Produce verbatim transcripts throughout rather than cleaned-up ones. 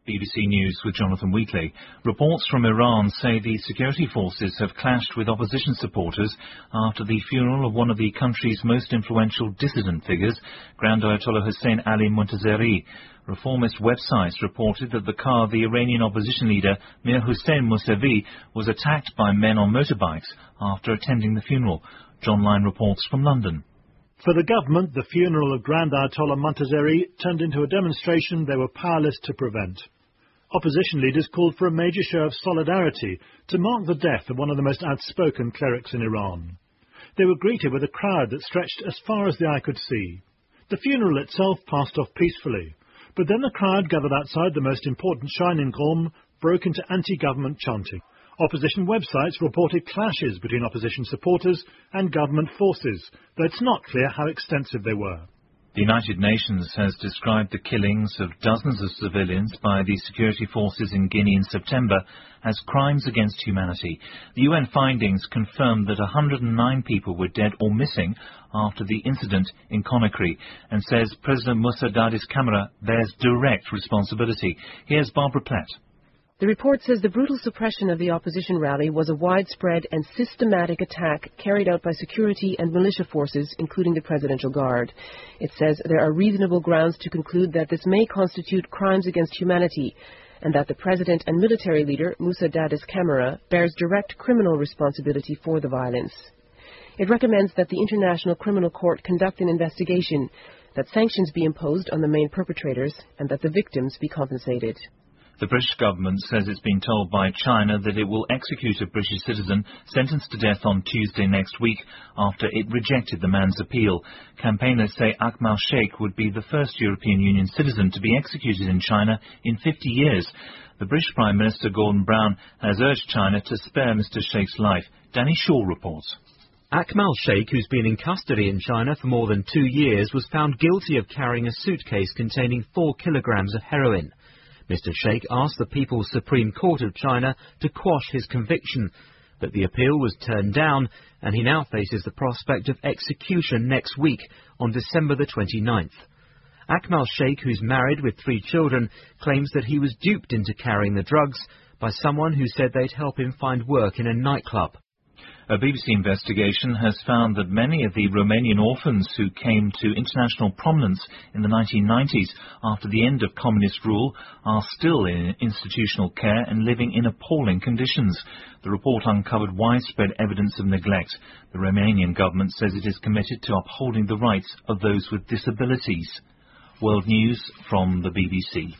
B B C News with Jonathan Wheatley. Reports from Iran say the security forces have clashed with opposition supporters after the funeral of one of the country's most influential dissident figures, Grand Ayatollah Hossein Ali Montazeri. Reformist websites reported that the car of the Iranian opposition leader Mir Hossein Mousavi was attacked by men on motorbikes after attending the funeral. John Lyne reports from London. For the government, the funeral of Grand Ayatollah Montazeri turned into a demonstration they were powerless to prevent. Opposition leaders called for a major show of solidarity to mark the death of one of the most outspoken clerics in Iran. They were greeted with a crowd that stretched as far as the eye could see. The funeral itself passed off peacefully, but then the crowd gathered outside the most important shrine in Qom broke into anti-government chanting. Opposition websites reported clashes between opposition supporters and government forces, though it's not clear how extensive they were. The United Nations has described the killings of dozens of civilians by the security forces in Guinea in September as crimes against humanity. The U N findings confirmed that one hundred nine people were dead or missing after the incident in Conakry, and says President Moussa Dadis Camara bears direct responsibility. Here's Barbara Platt. The report says the brutal suppression of the opposition rally was a widespread and systematic attack carried out by security and militia forces, including the Presidential Guard. It says there are reasonable grounds to conclude that this may constitute crimes against humanity, and that the President and military leader, Moussa Dadis Camara, bears direct criminal responsibility for the violence. It recommends that the International Criminal Court conduct an investigation, that sanctions be imposed on the main perpetrators, and that the victims be compensated. The British government says it's been told by China that it will execute a British citizen sentenced to death on Tuesday next week after it rejected the man's appeal. Campaigners say Akmal Sheikh would be the first European Union citizen to be executed in China in fifty years. The British Prime Minister Gordon Brown has urged China to spare Mister Sheikh's life. Danny Shaw reports. Akmal Sheikh, who's been in custody in China for more than two years, was found guilty of carrying a suitcase containing four kilograms of heroin. Mister Sheikh asked the People's Supreme Court of China to quash his conviction, but the appeal was turned down, and he now faces the prospect of execution next week on December the twenty-ninth. Akmal Sheikh, who's married with three children, claims that he was duped into carrying the drugs by someone who said they'd help him find work in a nightclub. A B B C investigation has found that many of the Romanian orphans who came to international prominence in the nineteen nineties after the end of communist rule are still in institutional care and living in appalling conditions. The report uncovered widespread evidence of neglect. The Romanian government says it is committed to upholding the rights of those with disabilities. World News from the B B C.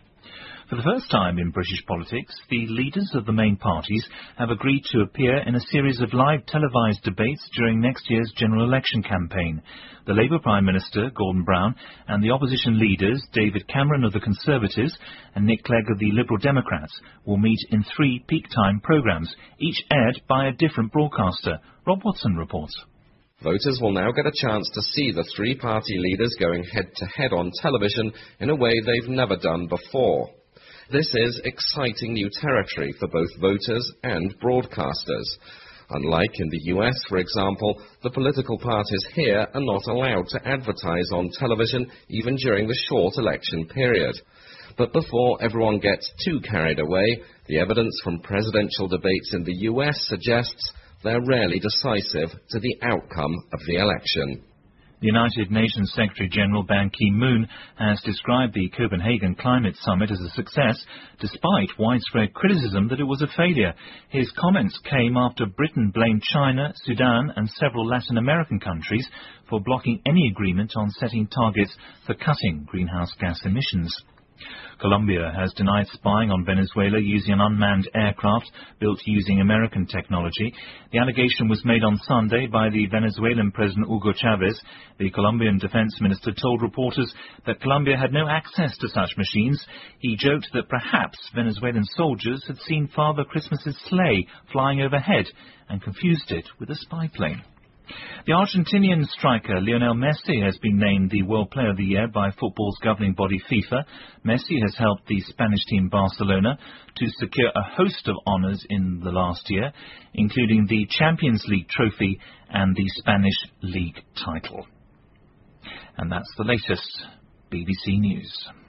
For the first time in British politics, the leaders of the main parties have agreed to appear in a series of live televised debates during next year's general election campaign. The Labour Prime Minister, Gordon Brown, and the opposition leaders, David Cameron of the Conservatives and Nick Clegg of the Liberal Democrats, will meet in three peak-time programmes, each aired by a different broadcaster. Rob Watson reports. Voters will now get a chance to see the three party leaders going head-to-head on television in a way they've never done before. This is exciting new territory for both voters and broadcasters. Unlike in the U S, for example, the political parties here are not allowed to advertise on television even during the short election period. But before everyone gets too carried away, the evidence from presidential debates in the U S suggests they're rarely decisive to the outcome of the election. The United Nations Secretary-General Ban Ki-moon has described the Copenhagen Climate Summit as a success, despite widespread criticism that it was a failure. His comments came after Britain blamed China, Sudan and several Latin American countries for blocking any agreement on setting targets for cutting greenhouse gas emissions. Colombia has denied spying on Venezuela using an unmanned aircraft built using American technology. The allegation was made on Sunday by the Venezuelan President Hugo Chavez. The Colombian defense minister told reporters that Colombia had no access to such machines. He joked that perhaps Venezuelan soldiers had seen Father Christmas's sleigh flying overhead and confused it with a spy plane. The Argentinian striker Lionel Messi has been named the World Player of the Year by football's governing body FIFA. Messi has helped the Spanish team Barcelona to secure a host of honours in the last year, including the Champions League trophy and the Spanish League title. And that's the latest B B C News.